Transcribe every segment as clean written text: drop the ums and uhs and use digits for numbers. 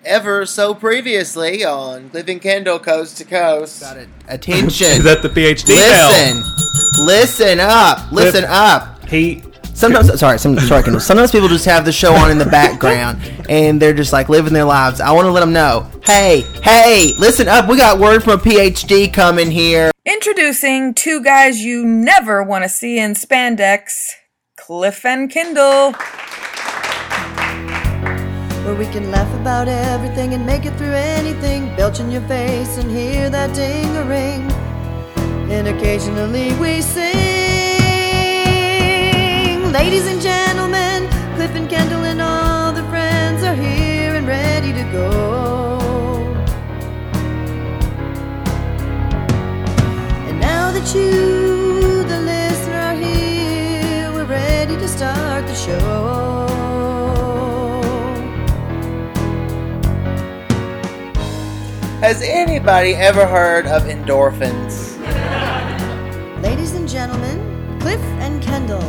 ever so previously on Cliff and Kendall Coast to Coast. Got it. Attention. Is that the PhD Listen up. Listen up. Sometimes people just have the show on in the background and they're just like living their lives. I want to let them know. Hey, listen up. We got word from a PhD coming here. Introducing two guys you never want to see in spandex, Cliff and Kendall. Where we can laugh about everything and make it through anything. Belch in your face and hear that ding-a-ring. And occasionally we sing. Ladies and gentlemen, Cliff and Kendall and all their friends are here and ready to go. And now that you, the listener, are here, we're ready to start the show. Has anybody ever heard of endorphins? Ladies and gentlemen, Cliff and Kendall.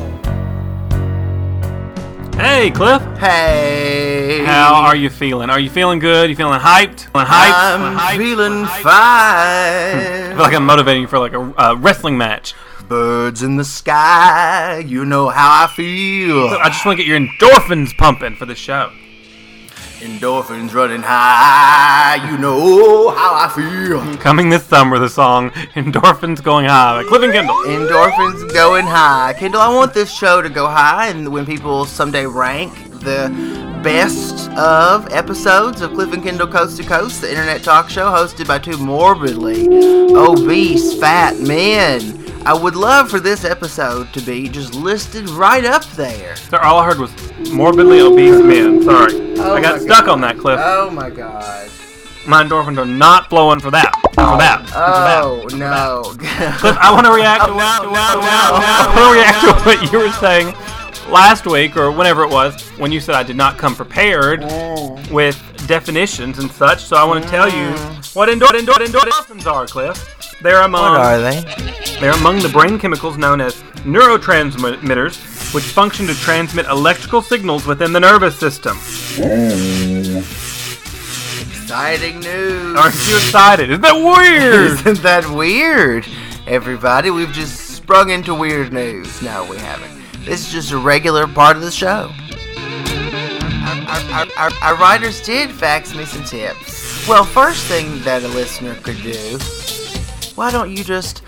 Hey, Cliff. Hey. How are you feeling? Are you feeling good? You feeling hyped? I'm feeling fine. I feel like I'm motivating you for like a wrestling match. Birds in the sky, you know how I feel. I just want to get your endorphins pumping for the show. Endorphins running high, you know how I feel. Coming this summer, the song Endorphins Going High by Cliff and Kendall. Endorphins going high. Kendall, I want this show to go high, and when people someday rank the best of episodes of Cliff and Kendall Coast to Coast, the internet talk show hosted by two morbidly obese fat men, I would love for this episode to be just listed right up there. So all I heard was morbidly obese men. Sorry. I got stuck on that, Cliff. Oh my god. My endorphins are not flowing for that. Oh, no. Cliff, I want to react to what you were saying last week, or whenever it was, when you said I did not come prepared with definitions and such. So I want to tell you what endorphins are, Cliff. They're among, what are they? They're among the brain chemicals known as neurotransmitters, which function to transmit electrical signals within the nervous system. Exciting news. Aren't you excited? Isn't that weird? Isn't that weird? Everybody, we've just sprung into weird news. No, we haven't. This is just a regular part of the show. Our writers did fax me some tips. Well, first thing that a listener could do, why don't you just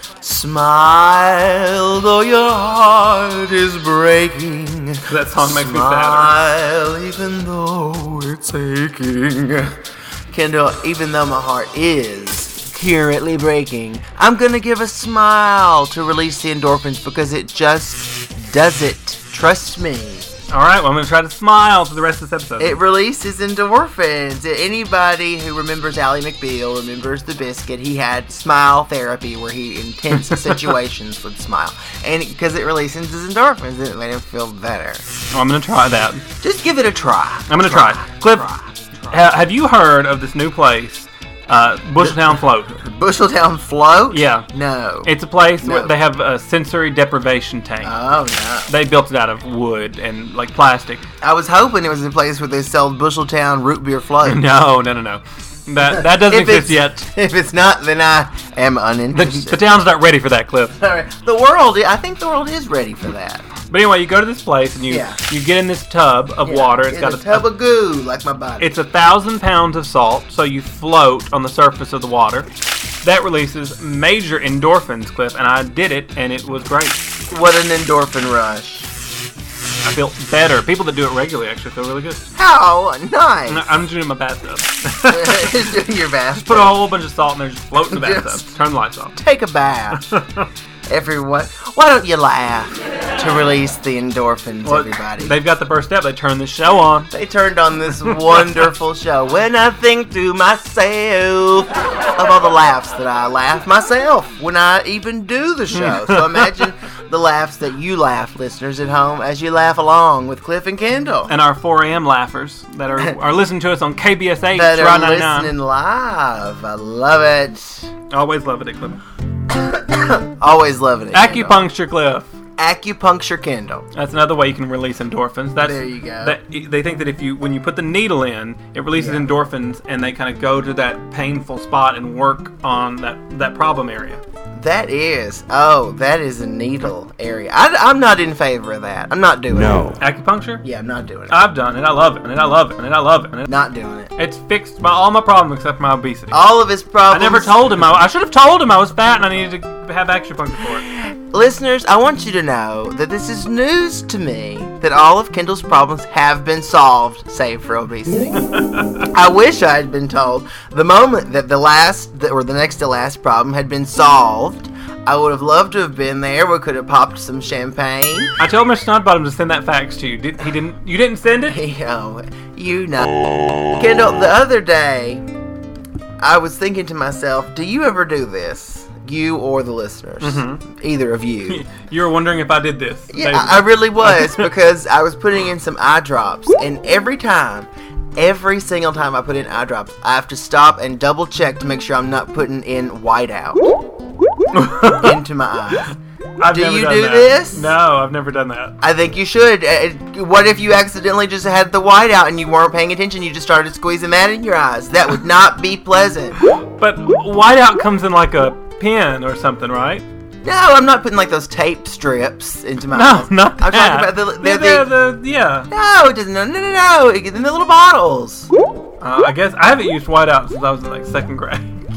smile though your heart is breaking? That song makes me sadder. Smile even though it's aching. Kendall, even though my heart is currently breaking, I'm gonna give a smile to release the endorphins because it just does it. Trust me. Alright, well I'm going to try to smile for the rest of this episode. It releases endorphins. Anybody who remembers Ally McBeal remembers the biscuit. He had smile therapy where he, in tense situations, would smile. And because it releases his endorphins, it made him feel better. Oh, I'm going to try that. Just give it a try. I'm going to try. Cliff, have you heard of this new place, Busheltown Float? Busheltown Float? Yeah. No. It's a place where they have a sensory deprivation tank. Oh, no. They built it out of wood and, like, plastic. I was hoping it was a place where they sell Busheltown root beer float. No. That doesn't exist yet. If it's not, then I am uninterested. The town's not ready for that, Cliff. I think the world is ready for that. But anyway, you go to this place and you get in this tub of water. It's got a tub of goo, like my body. It's 1,000 pounds of salt, so you float on the surface of the water. That releases major endorphins, Cliff, and I did it, and it was great. What an endorphin rush. I feel better. People that do it regularly actually feel really good. How nice. I'm doing my bathtub. Just doing your bath. Just put a whole bunch of salt in there, just float in the bathtub. Turn the lights off. Take a bath. Everyone, why don't you laugh to release the endorphins, everybody? They've got the first step. They turned the show on. They turned on this wonderful show. When I think to myself of all the laughs that I laugh myself when I even do the show. So imagine the laughs that you laugh, listeners at home, as you laugh along with Cliff and Kendall. And our 4 a.m. laughers that are listening to us on KBSH. That are listening live. I love it. Always loving it, Cliff. Always loving it. Acupuncture, Cliff. Acupuncture Kindle. That's another way you can release endorphins. There you go. They think that when you put the needle in, it releases endorphins, and they kind of go to that painful spot and work on that problem area. That is a needle area. I'm not in favor of that. I'm not doing it. Acupuncture? Yeah, I'm not doing it. I've done it. I love it, and I love it, and I love it. And Not doing it. it's fixed all my problems except for my obesity. All of his I problems. never told him. I should have told him I was fat and I needed to have acupuncture for it. Listeners, I want you to know that this is news to me that all of Kendall's problems have been solved, save for obesity. I wish I had been told the moment that the next to last problem had been solved. I would have loved to have been there. We could have popped some champagne. I told Mr. Snodbottom to send that fax to you. You didn't send it? You know. Kendall, the other day, I was thinking to myself, do you ever do this? You or the listeners. Mm-hmm. Either of you. You were wondering if I did this. Yeah, I really was, because I was putting in some eye drops, and every single time I put in eye drops, I have to stop and double check to make sure I'm not putting in whiteout into my eyes. Do you do this? No, I've never done that. I think you should. What if you accidentally just had the whiteout and you weren't paying attention? You just started squeezing that in your eyes. That would not be pleasant. But whiteout comes in like a pen or something, right? No, I'm not putting like those tape strips into my eyes. No, not that. I'm talking about yeah. No, it doesn't. No. In the little bottles. I guess I haven't used whiteout since I was in like second grade.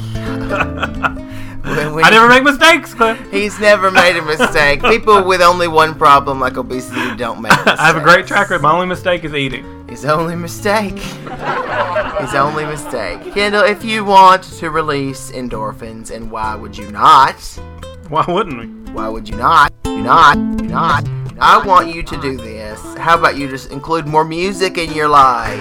I never make mistakes, Cliff. He's never made a mistake. People with only one problem, like obesity, don't make mistakes. I have a great track record. My only mistake is eating. His only mistake. Kendall, if you want to release endorphins, and why would you not? Why wouldn't we? Why would you not? You're not. I want you to do this. How about you just include more music in your life?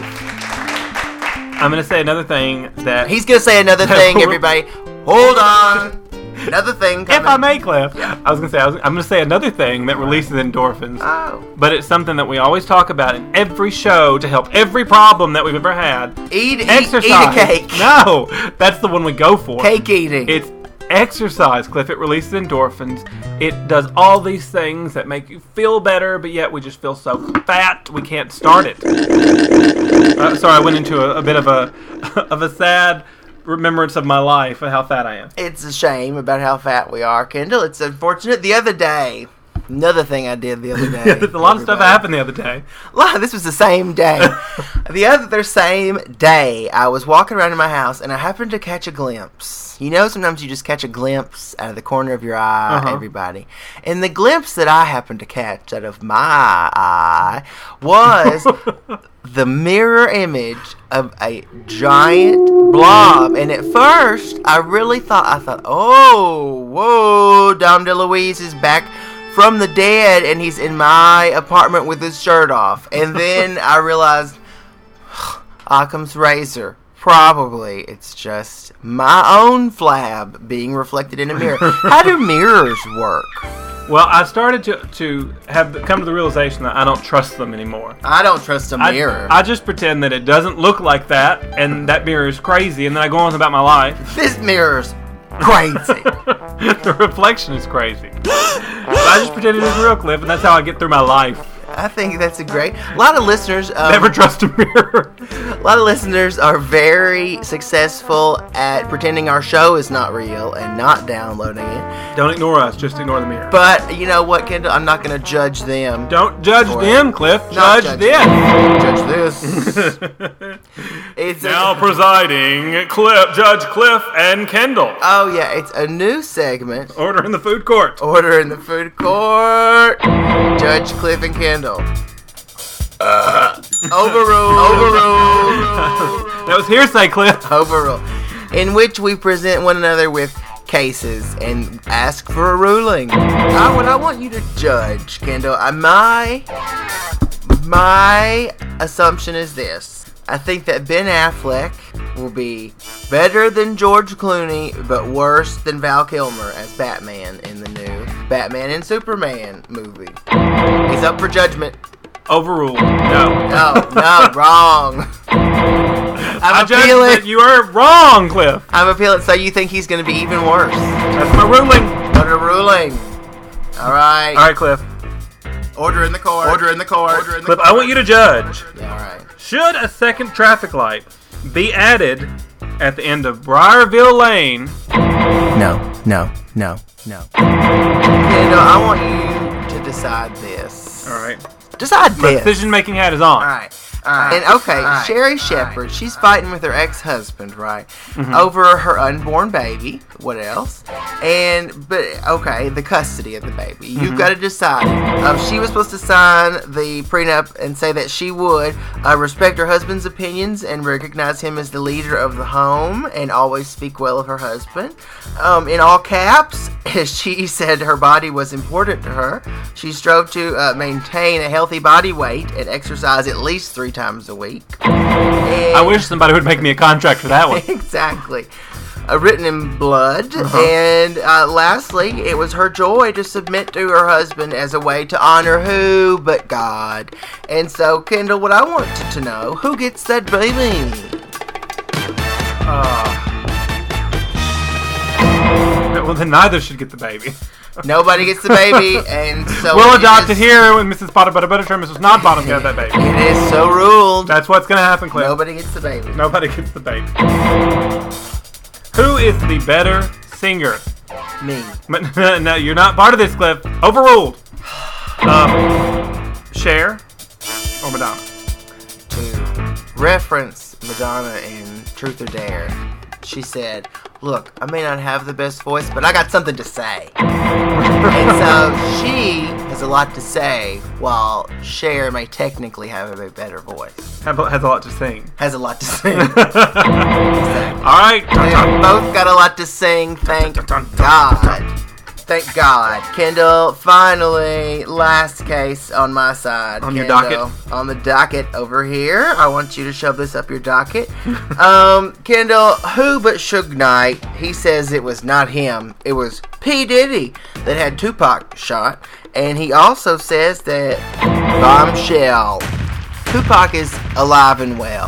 I'm going to say another thing that... He's going to say another thing, everybody. Hold on. Another thing coming. If I may, Cliff. Yeah. I'm going to say another thing that releases endorphins. Oh. But it's something that we always talk about in every show to help every problem that we've ever had. Exercise. Eat a cake. No, that's the one we go for. Cake eating. It's exercise, Cliff. It releases endorphins. It does all these things that make you feel better, but yet we just feel so fat we can't start it. Sorry, I went into a bit of a sad remembrance of my life and how fat I am. It's a shame about how fat we are, Kendall. It's unfortunate. The other day, another thing I did the other day. A lot of stuff happened the other day. This was the same day. The other same day, I was walking around in my house, and I happened to catch a glimpse. You know, sometimes you just catch a glimpse out of the corner of your eye, everybody. And the glimpse that I happened to catch out of my eye was the mirror image of a giant blob. And at first, I thought, oh, whoa, Dom DeLuise is back from the dead, and he's in my apartment with his shirt off. And then I realized, Occam's razor. Probably it's just my own flab being reflected in a mirror. How do mirrors work? Well, I started to come to the realization that I don't trust them anymore. I don't trust a mirror. I just pretend that it doesn't look like that, and that mirror is crazy, and then I go on about my life. This mirror's crazy. The reflection is crazy. So I just pretend it is real, Cliff, and that's how I get through my life. I think that's a lot of listeners... Never trust a mirror. A lot of listeners are very successful at pretending our show is not real and not downloading it. Don't ignore us, just ignore the mirror. But, you know what, Kendall? I'm not going to judge them. Don't judge them, Cliff. Judge them. Judge this. It's now presiding, Judge Cliff and Kendall. Oh, yeah, it's a new segment. Order in the food court. Order in the food court. Judge Cliff and Kendall. Overruled. That was hearsay, Cliff. Overruled. In which we present one another with cases and ask for a ruling. What I want you to judge, Kendall, my assumption is this. I think that Ben Affleck will be better than George Clooney, but worse than Val Kilmer as Batman in the new Batman and Superman movie. He's up for judgment. Overruled. No, wrong. I judge that you are wrong, Cliff. I'm appealing. So you think he's going to be even worse? That's my ruling. What a ruling. All right. All right, Cliff. Order in the court. Cliff, I want you to judge. Yeah, all right. Should a second traffic light be added at the end of Briarville Lane? No. Kendall, I want you to decide this. All right. Decide My this. decision-making hat is on. All right. And okay, Sherry Shepherd, she's fighting with her ex-husband, right? Over her unborn baby. What else? The custody of the baby. You've got to decide. She was supposed to sign the prenup and say that she would respect her husband's opinions and recognize him as the leader of the home and always speak well of her husband. In all caps, she said her body was important to her. She strove to maintain a healthy body weight and exercise at least 3 times a week. I wish somebody would make me a contract for that one. Exactly. Written in blood. And lastly, it was her joy to submit to her husband as a way to honor who but God. And so, Kendall, what I want to know, who gets that baby? Well, then neither should get the baby. Nobody gets the baby, and so We'll adopt it here when Mrs. Potter Butter Buttershire and Mrs. Not Bottom get that baby. It is so ruled. That's what's going to happen, Cliff. Nobody gets the baby. Nobody gets the baby. Who is the better singer? Me. No, you're not part of this, Cliff. Overruled. Cher or Madonna? To reference Madonna in Truth or Dare, she said, "Look, I may not have the best voice, but I got something to say." And so she has a lot to say, while Cher may technically have a better voice. Has a lot to sing. Has a lot to sing. All right. They both got a lot to sing, thank God. Thank God. Kendall, finally, last case on my side. On your Kendall, docket. On the docket over here. I want you to shove this up your docket. Kendall, who but Suge Knight, he says it was not him. It was P. Diddy that had Tupac shot. And he also says that bombshell. Tupac is alive and well.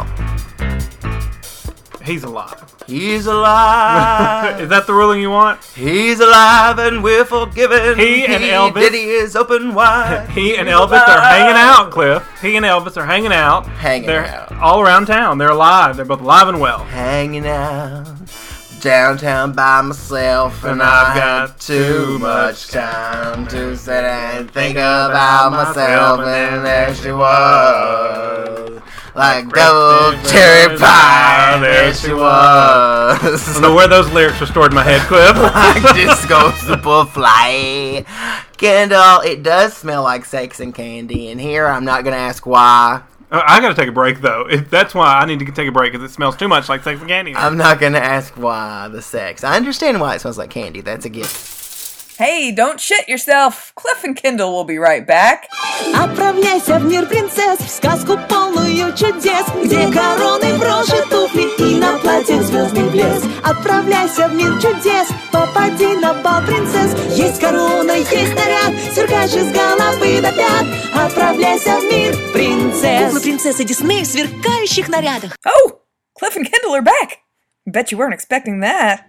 He's alive. He's alive. Is that the ruling you want? He's alive and we're forgiven. He and Elvis. Diddy is open wide. He and Elvis are hanging out, Cliff. He and Elvis are hanging out. They're out. all around town. They're alive. They're both alive and well. Hanging out downtown by myself, and I've I got too much time to sit and think about myself, and there she was. Like gold cherry pie, there she was. I don't know where those lyrics are stored in my head, Cliff. Like disco superfly. Kendall, it does smell like sex and candy in here. I'm not going to ask why. I gotta take a break, though. That's why I need to take a break, because it smells too much like sex and candy. I'm not going to ask why the sex. I understand why it smells like candy. That's a gift. Hey, don't shit yourself. Cliff and Kendall will be right back. Отправляйся в мир принцесс, в сказку полную чудес, где короны, броши, туфли и на платьях звездный блеск. Отправляйся в мир чудес, попади на бал принцесс. Есть корона, есть наряд, сверкающий с головы до пят. Отправляйся в мир принцесс. Куклы принцессы Диснея в сверкающих нарядах. Oh, Cliff and Kendall are back. Bet you weren't expecting that.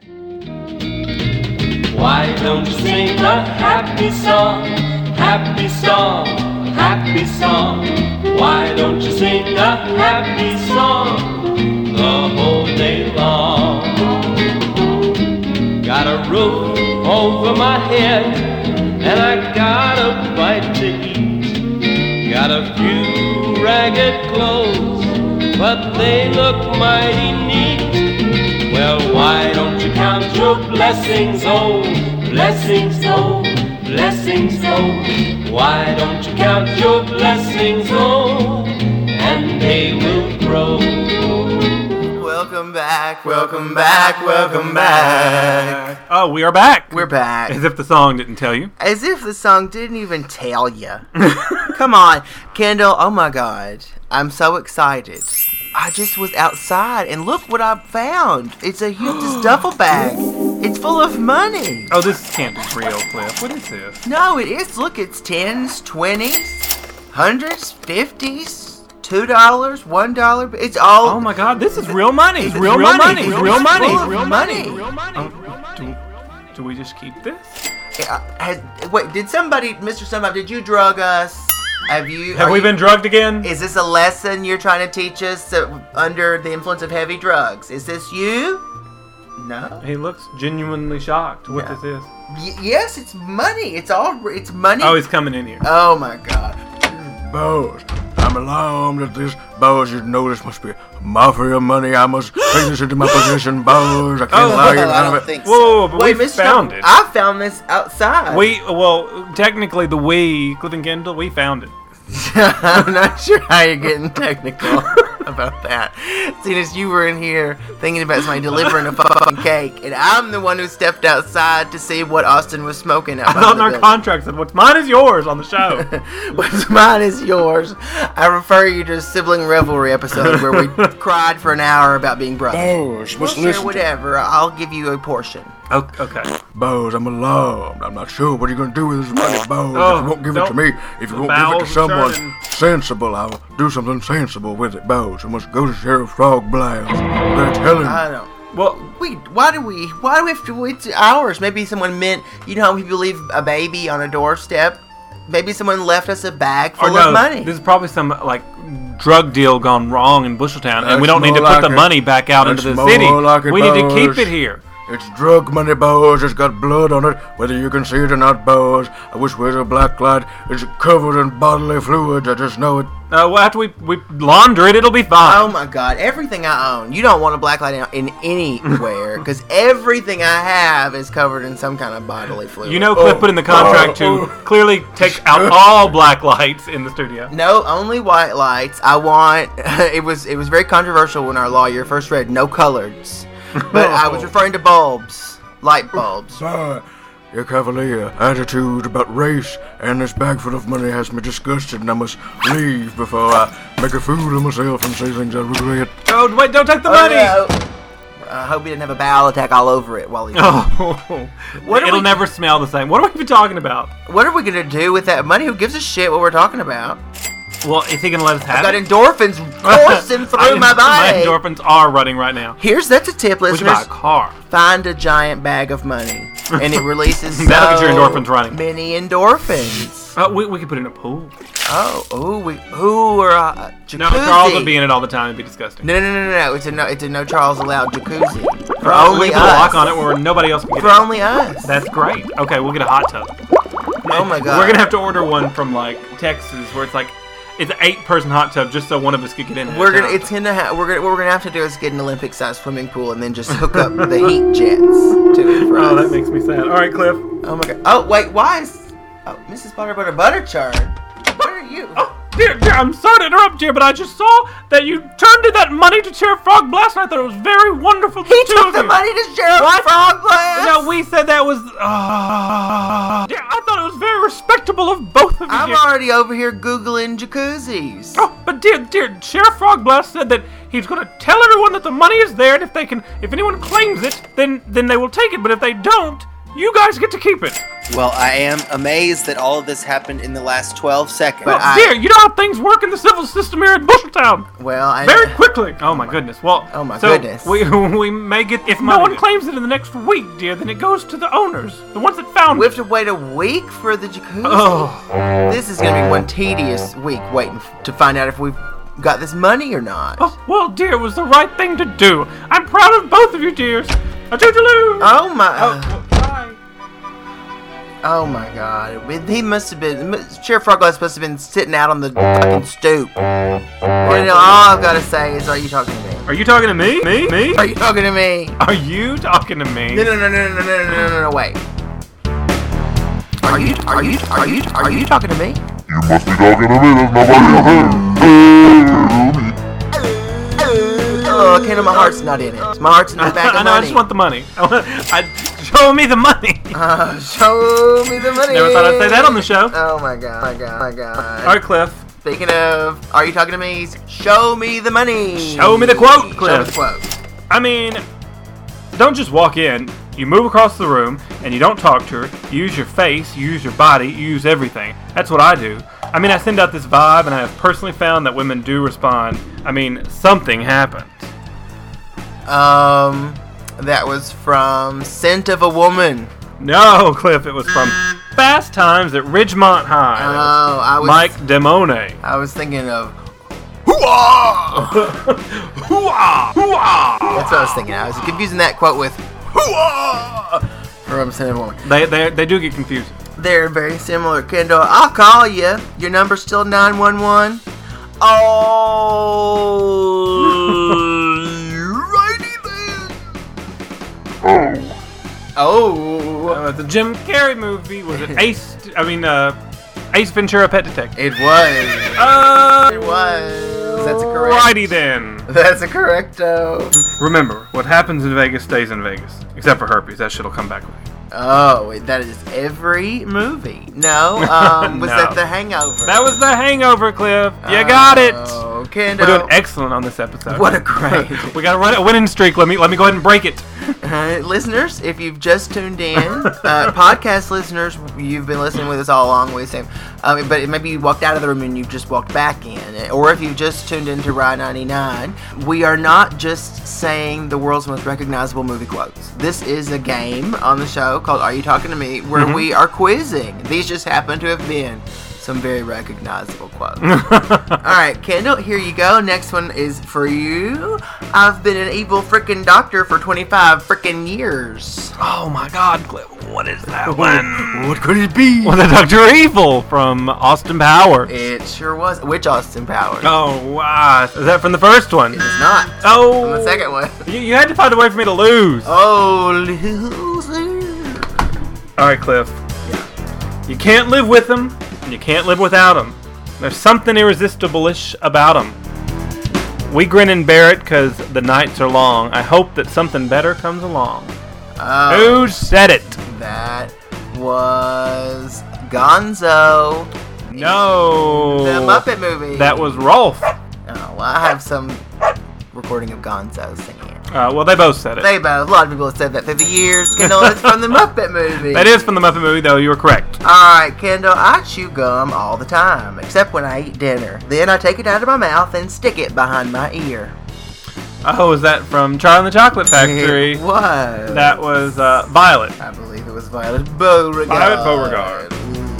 Why don't you sing a happy song, happy song, happy song? Why don't you sing a happy song the whole day long? Got a roof over my head and I got a bite to eat. Got a few ragged clothes, but they look mighty neat. Well, why don't you count your blessings, oh, blessings, oh, blessings, oh. Why don't you count your blessings, oh, and they will grow. Welcome back, welcome back, welcome back. Oh, we are back. We're back. As if the song didn't tell you. As if the song didn't even tell you. Come on, Kendall, oh my God. I'm so excited. I just was outside and look what I found. It's a huge duffel bag. It's full of money. Oh, this can't be real, Cliff. What is this? No, it is. Look, it's 10s, 20s, 100s, 50s, $2, $1. It's all. Oh my God, this is real money. It's real money. It's Real money. full of Real money. money. Do we just keep this? Wait, did somebody, Mr. Somebody, did you drug us? Have we been drugged again? Is this a lesson you're trying to teach us under the influence of heavy drugs? Is this you? No. He looks genuinely shocked what this is. Yes, it's money. It's money. Oh, he's coming in here. Oh my God. Boss, I'm alarmed at this. Boss, you know this must be mafia money. I must take this into my possession, boss. I can't lie in I front of don't it. think so. Whoa, but Wait, we Mr. found it. I found this outside. Technically Cliff and Kendall, we found it. I'm not sure how you're getting technical about that. Seeing as you were in here thinking about somebody delivering a fucking cake, and I'm the one who stepped outside to see what Austin was smoking out I thought in our contract said, what's mine is yours on the show. What's mine is yours. I refer you to a sibling revelry episode where we cried for an hour about being brothers. Boss, Well, must sure, listen. whatever. I'll give you a portion. Okay. Boss, I'm alarmed. I'm not sure what you're going to do with this money, boss. Oh, if you won't give it to don't- me, if you the won't give it to bowels are someone churning. sensible, I'll do something sensible with it, boss. I must go to Sheriff Frog Blast. Better tell him. I don't. Well, Wait, why do we have to wait 2 hours? Maybe someone meant, you know how people leave a baby on a doorstep? Maybe someone left us a bag full of money. This is probably some drug deal gone wrong in Busheltown, and That's we don't need to more put the like it. money back out into That's the more city. like it, We need to boss. keep it here. It's drug money, boss. It's got blood on it, whether you can see it or not, boss. I wish we had a black light. It's covered in bodily fluids. I just know it. Well, after we launder it, it'll be fine. Oh my God! Everything I own. You don't want a black light in anywhere because everything I have is covered in some kind of bodily fluid. You know, Cliff put in the contract to clearly take out all black lights in the studio. No, only white lights. I want. It was very controversial when our lawyer first read no coloreds, but I was referring to bulbs, light bulbs. Sir, your cavalier attitude about race and this bag full of money has me disgusted, and I must leave before I make a fool of myself and say things I regret. Oh, wait, don't take the Oh, money! no. I hope he didn't have a bowel attack all over it while he. Oh, What are it'll we- never smell the same. What are we even talking about? What are we gonna do with that money? Who gives a shit what we're talking about? Well, is he going to let us have I've got it? endorphins coursing through my body. My endorphins are running right now. That's a tip, We should buy a listeners. car. Find a giant bag of money, and it releases That'll get your so endorphins running. many endorphins. We could put it in a pool. Jacuzzi. No, Charles would be in it all the time. It'd be disgusting. No. It's a no Charles allowed jacuzzi for We only can put a lock us. on it where nobody else can get For in. only us. That's great. Okay, we'll get a hot tub. Oh my God. We're gonna have to order one from Texas, where it's an 8-person hot tub just so one of us could get in. What we're gonna have to do is get an Olympic-sized swimming pool and then just hook up the heat jets to it for Oh, us. that makes me sad. All right, Cliff. Oh my God. Oh wait, why is Mrs. Butterchard? What are you? Oh, dear, I'm sorry to interrupt you, but I just saw that you turned in that money to Sheriff Frog Blast, and I thought it was very wonderful. He took the money to Sheriff Frog Blast. No, we said that was. Yeah, I thought it was very respectable of both of you. I'm dear. already over here googling jacuzzis. Oh, but dear, Sheriff Frog Blast said that he's going to tell everyone that the money is there, and if anyone claims it, then they will take it. But if they don't, you guys get to keep it. Well, I am amazed that all of this happened in the last 12 seconds. But Dear, you know how things work in the civil system here at Busheltown. Well, Very quickly. Oh my goodness. Well. Oh my so goodness. We may get if no one claims it in the next week, dear, then it goes to the owners, the ones that found we it. have to wait a week for the jacuzzi. Oh. This is gonna be one tedious week waiting to find out if we've got this money or not. Oh, well, dear, it was the right thing to do. I'm proud of both of you, dears. A toodaloo. Oh my. Bye. Oh my God! He must have been. Sheriff Froglass must have been sitting out on the fucking stoop. And all I've got to say is, are you talking to me? Are you talking to me? Me? Are you talking to me? Are you talking to me? No! Wait. Are you talking to me? You must be talking to me. There's nobody else. Oh, Kendall, my heart's not in it. My heart's in the bag I of know. I money. just want the money. Show me the money. Show me the money. Never thought I'd say that on the show. Oh my God! All right, Cliff. Speaking of, are you talking to me? Show me the money. Show me the quote, Show me Cliff. the quote. I mean, don't just walk in. You move across the room, and you don't talk to her. You use your face, you use your body, you use everything. That's what I do. I mean, I send out this vibe, and I have personally found that women do respond. I mean, something happens. That was from Scent of a Woman. No, Cliff, it was from Fast Times at Ridgemont High. Oh, I was Mike Damone. I was thinking of. Hoo-ah! Hoo-ah! Hoo-ah! That's what I was thinking. I was confusing that quote with "hoo-ah" from Cinnamon Woman. They do get confused. They're very similar, Kendall. I'll call you. Your number's still 911. Alrighty then. Oh. The Jim Carrey movie was it Ace Ventura: Pet Detective. It was. It was. That's a correct. Righty then. That's a correcto. Remember, what happens in Vegas stays in Vegas, except for herpes. That shit'll come back with you. Oh, wait, that is every movie. No, was No. that The Hangover? That was The Hangover, Cliff. You got it. Oh, Kendall. We're doing excellent on this episode. What a great. We got to run a winning streak. Let me go ahead and break it. Listeners, if you've just tuned in, podcast listeners, you've been listening with us all along. But maybe you walked out of the room and you just walked back in. Or if you've just tuned into Rye 99, we are not just saying the world's most recognizable movie quotes. This is a game on the show called Are You Talking to Me? Where we are quizzing. These just happen to have been some very recognizable quotes. Alright, Kendall, here you go. Next one is for you. I've been an evil frickin' doctor for 25 frickin' years. Oh my God, Cliff. What is that one? What could it be? Was that Dr. Evil from Austin Powers? It sure was. Which Austin Powers? Oh, wow. Is that from the first one? It is not. Oh. From the second one. You had to find a way for me to lose. Oh, loser. Alright, Cliff. You can't live with them, and you can't live without them. There's something irresistible-ish about them. We grin and bear it because the nights are long. I hope that something better comes along. Who said it? That was Gonzo. No. The Muppet movie. That was Rolf. Oh, well, I have some recording of Gonzo singing it. Well, they both said it. A lot of people have said that through the years. Kendall, it's from the Muppet movie. That is from the Muppet movie, though. You were correct. Alright, Kendall, I chew gum all the time, except when I eat dinner. Then I take it out of my mouth and stick it behind my ear. Oh, is that from Charlie and the Chocolate Factory? It was. That was Violet. I believe it was Violet Beauregard. Violet Beauregard.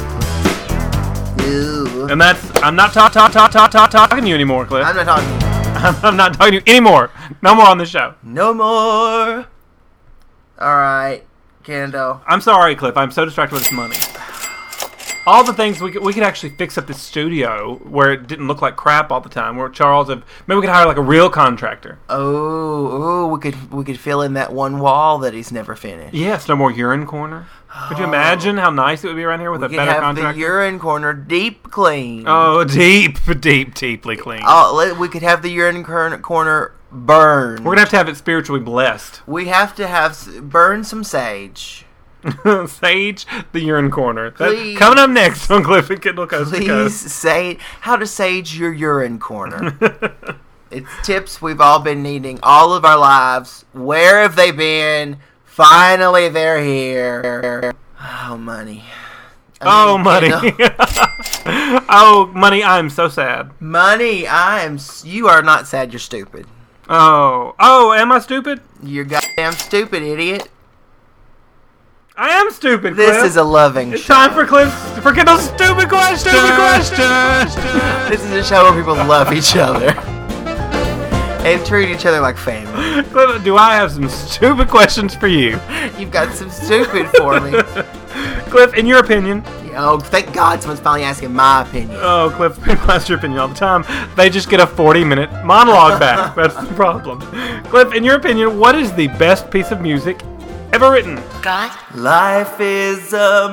Ooh. And that's... I'm not talking to you anymore, Cliff. I'm not talking to you. I'm not talking to you anymore. No more on the show. No more. Alright, Kendall. I'm sorry, Cliff. I'm so distracted with this money. All the things we could actually fix up this studio where it didn't look like crap all the time. Where maybe we could hire like a real contractor. Oh, we could fill in that one wall that he's never finished. Yes, no more urine corner. Could you imagine how nice it would be around here with a better contractor? We could have the urine corner deep clean. Oh, deeply clean. We could have the urine corner burned. We're gonna have it spiritually blessed. We have to burn some sage. Sage the urine corner. Please. Coming up next on Cliff and Kendall Coast to Please Coast. say how to sage your urine corner. It's tips we've all been needing all of our lives. Where have they been? Finally, they're here. Oh, money. Money. Oh, money, I'm so sad. Money, you are not sad, you're stupid. Oh, am I stupid? You're goddamn stupid, idiot. I am stupid, This Cliff. is a loving It's show. time for Kendall's stupid question. This is a show where people love each other. And treat each other like family. Cliff, do I have some stupid questions for you? You've got some stupid for me. Cliff, in your opinion. Oh, thank God someone's finally asking my opinion. Oh, Cliff, people ask your opinion all the time. They just get a 40-minute monologue back. That's the problem. Cliff, in your opinion, what is the best piece of music ever written? Life is a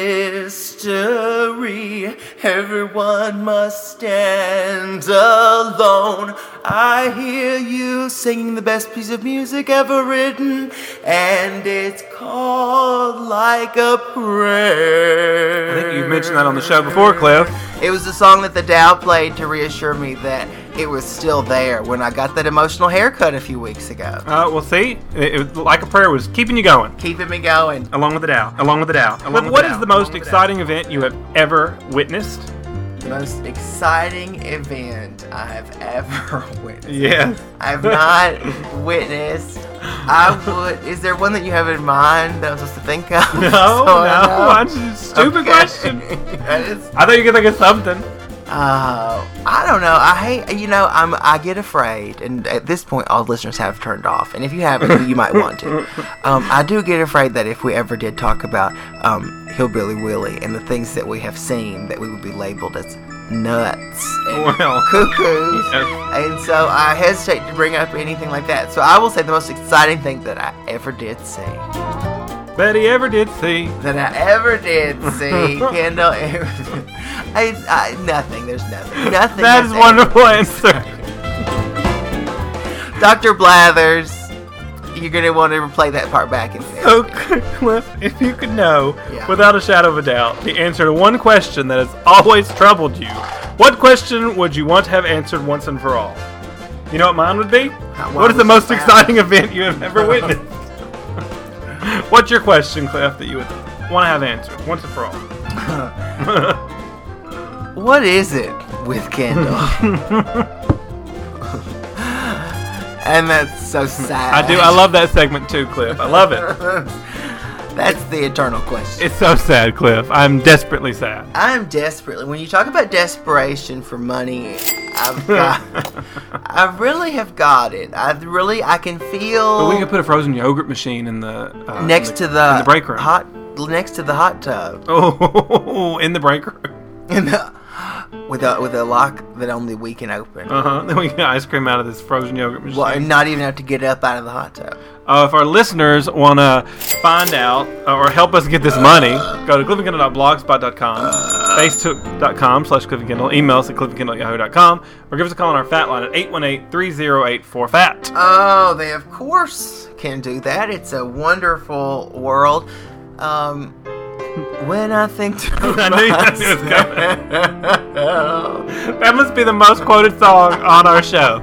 mystery. Everyone must stand alone. I hear you singing the best piece of music ever written, and it's called Like a Prayer. I think you've mentioned that on the show before, Cliff. It was the song that the Dow played to reassure me that it was still there when I got that emotional haircut a few weeks ago. Well, see, Like a Prayer was keeping you going. Keeping me going. Along with the Dow. Cliff, what is the most exciting event you have ever witnessed? the most exciting event I have ever witnessed. Yeah. I have not witnessed. Is there one that you have in mind that I'm supposed to think of? No. It's a stupid question. I thought you could think of something. I don't know. I get afraid, and at this point, all listeners have turned off. And if you haven't, you might want to. I do get afraid that if we ever did talk about Hillbilly Willie and the things that we have seen, that we would be labeled as nuts and cuckoos. Yes. And so I hesitate to bring up anything like that. So I will say the most exciting thing that I ever did see. Betty ever did see. Kendall. Nothing. There's nothing. Nothing. That is wonderful answer. Dr. Blathers, you're going to want to replay that part back in there. So, Cliff, if you could know, Yeah. without a shadow of a doubt, the answer to one question that has always troubled you, what question would you want to have answered once and for all? You know what mine would be? What is the most exciting event you have ever witnessed? What's your question, Cliff, that you would want to have answered once and for all? What is it with Kendall? And that's so sad. I do. I love that segment too, Cliff. I love it. That's the eternal question. It's so sad, Cliff. I'm desperately sad. I'm desperately. When you talk about desperation for money, I really have got it. I can feel. But we could put a frozen yogurt machine in the next to the break room. Next to the hot tub. Oh, in the break room. With a lock that only we can open. Then we get ice cream out of this frozen yogurt machine. Well, and not even have to get up out of the hot tub. If our listeners want to find out or help us get this money, go to cliffandkindle.blogspot.com, facebook.com/cliffandkindle, email us at cliffandkindle@yahoo.com, or give us a call on our fat line at 818-3084-FAT. Oh, they of course can do that. It's a wonderful world. When I think to I knew it was coming. That must be the most quoted song on our show.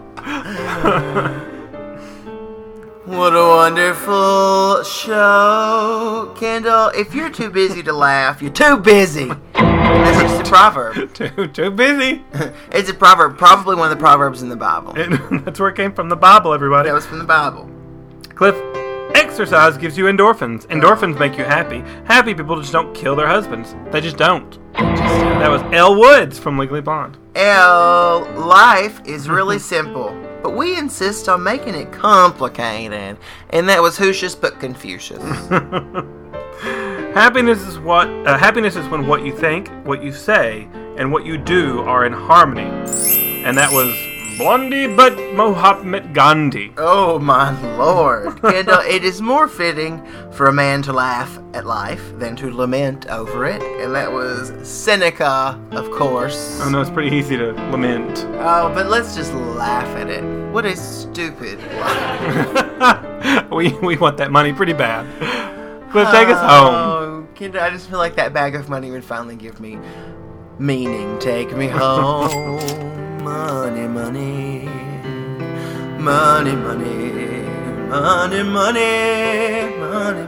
What a wonderful show, Kendall. If you're too busy to laugh, you're too busy. That's just a proverb. Too busy. It's a proverb, probably one of the proverbs in the Bible. That's where it came from, the Bible, everybody. That was from the Bible. Cliff, exercise gives you endorphins. Endorphins make you happy. Happy people just don't kill their husbands. They just don't. That was Elle Woods from Legally Blonde. Elle, life is really simple, but we insist on making it complicated. And that was Hoosius but Confucius. Happiness is when what you think, what you say, and what you do are in harmony. And that was Blondie but Mahatma Gandhi. Oh my lord. Kendall, it is more fitting for a man to laugh at life than to lament over it. And that was Seneca, of course. I know it's pretty easy to lament. Oh, but let's just laugh at it. What a stupid life. we want that money pretty bad. Cliff, take us home. Oh, Kendall, I just feel like that bag of money would finally give me meaning. Take me home. Money, money, money, money, money, money, money, money,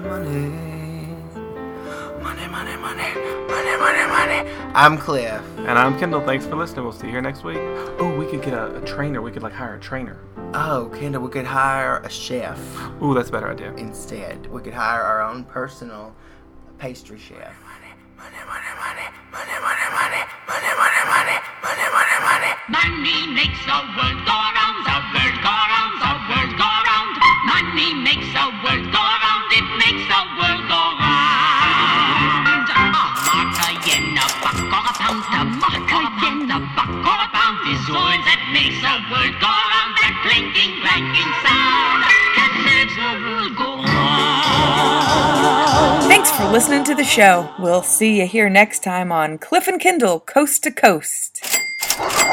money, money, money. I'm Cliff. And I'm Kendall. Thanks for listening. We'll see you here next week. Oh, we could get a trainer. We could hire a trainer. Oh, Kendall, we could hire a chef. Ooh, that's a better idea. Instead, we could hire our own personal pastry chef. Money, money, money, money, money, money, money, money, money, money, money, money, money. Money makes the world go round, the world go round, the world go round. Money makes the world go round, it makes the world go round. A marker in a buck or a pound, a marker in a buck or a pound. These words that makes the world go round, that clinking, clanking sound that makes the world go round. Thanks for listening to the show. We'll see you here next time on Cliff and Kindle Coast to Coast.